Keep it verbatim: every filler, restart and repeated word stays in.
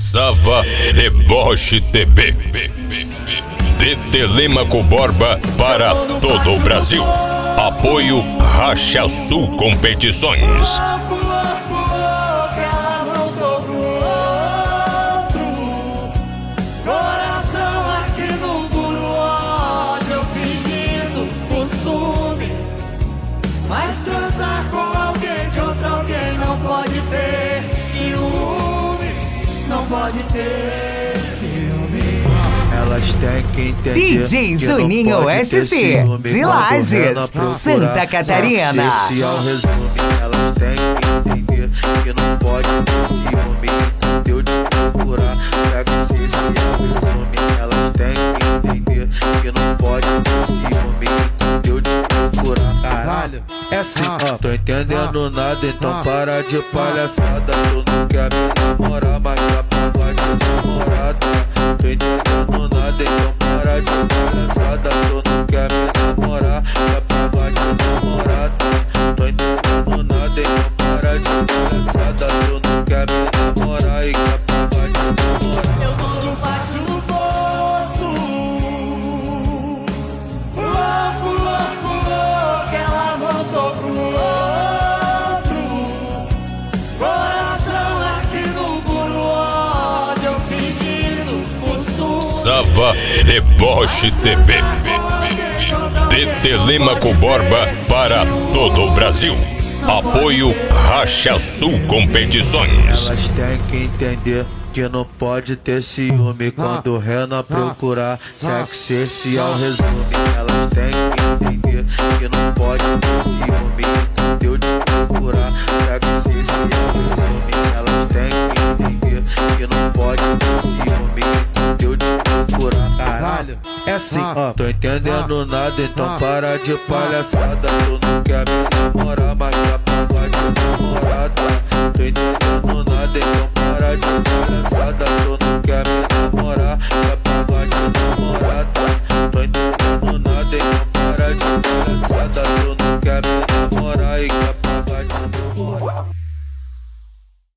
Sava Deboche T V. De Telêmaco Borba para todo o Brasil. Apoio Racha Sul Competições. Mas transar com alguém de outro alguém não pode ter ciúme, não pode ter ciúme. Elas têm que entender D J Juninho S C, de Lages, Santa Catarina. Se ao resume, elas têm que entender que não pode ter ciúme. Enquanto eu te procurar, sexy, se ao resume, elas têm que entender que não pode ter ciúme. Enquanto eu te procurar, caralho. É assim, ó, tô entendendo nada, então para de palhaçada. Tu não quer me namorar, mas já paga de namorada. Tô entendendo nada, então para de palhaçada. Tu não quer me namorar, já paga de namorada. Tô entendendo nada, então para de palhaçada. Tu não quer me namorar e quer pagar de namorada. Eu tô no pátio do posto, louco, louco, louco, ela voltou pro outro. Coração aqui no puro ódio, eu fingindo costume. Sava Deboche T V. De Telêmaco Borba para todo o Brasil. Apoio Racha Sul Competições. Elas têm que entender que não pode ter ciúme. Quando o Renan procurar sexy, se ao resume, elas têm que entender que não pode ter ciúme. Quando eu te procurar sexy, se ao resume, elas têm que entender que não pode ter ciúme. Quando eu te procurar, caralho. É assim, ó, tô entendendo nada, então para de palhaçada. Tu não quer me namorar, mas já paga de namorada. Tô entendendo nada, então para de palhaçada. Tu não quer me